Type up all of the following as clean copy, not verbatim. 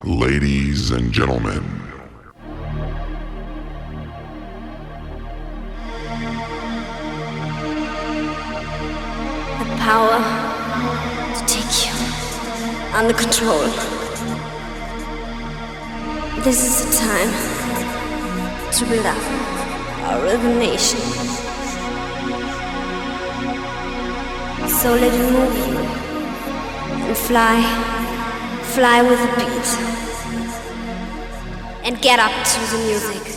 Ladies and gentlemen, the power to take you under control. This is the time to build up our rhythm nation. So let it move you and fly with the beat and get up to the music.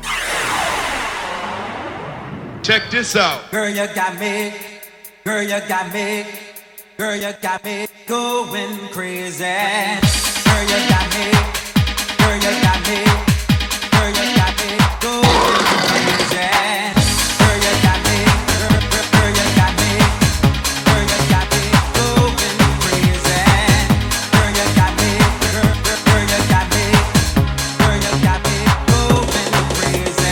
Check this out. Girl, you got me. Girl, you got me. Girl, you got me going crazy. Girl, you got me. Girl, you got me. Girl, you got me going crazy. Girl, you got me. Girl, you got me. Girl, you got me going crazy. Girl, you got me. Girl, you got me. Girl, you got me going crazy.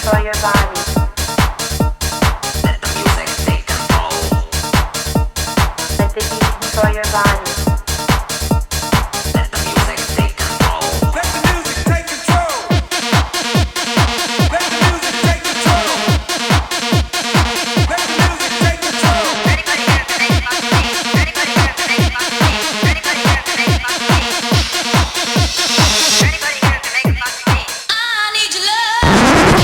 control your body. Let the music take control. Let the beat control your body. Let the music take control. Let the music take control. Let the music take control. Let the music take control. Anybody here to make my beat? Anybody here to make my beat? Anybody here to make my beat? Anybody here to make my beat? I need your love.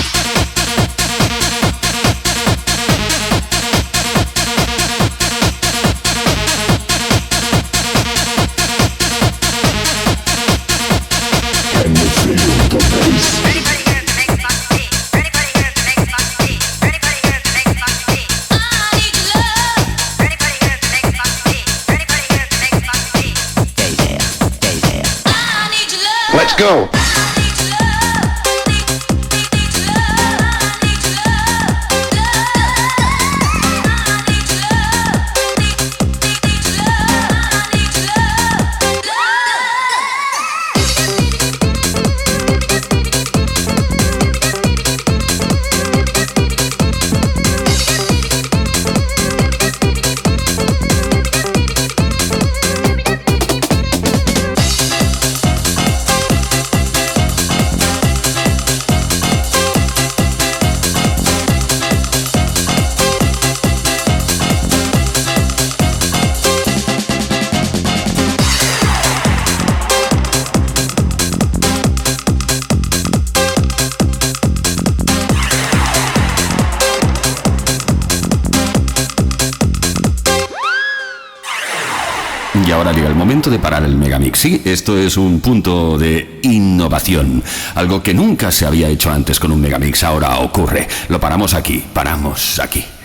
Can you feel the bass? Anybody here to make my beat? Anybody here to make my beat? Anybody here to make my beat? I need your love. Anybody here to make my beat? Anybody here to make my beat? Stay there, stay there. I need your love. Let's go. Y ahora llega el momento de parar el Megamix. Sí, esto es un punto de innovación. Algo que nunca se había hecho antes con un Megamix. Ahora ocurre. Lo paramos aquí.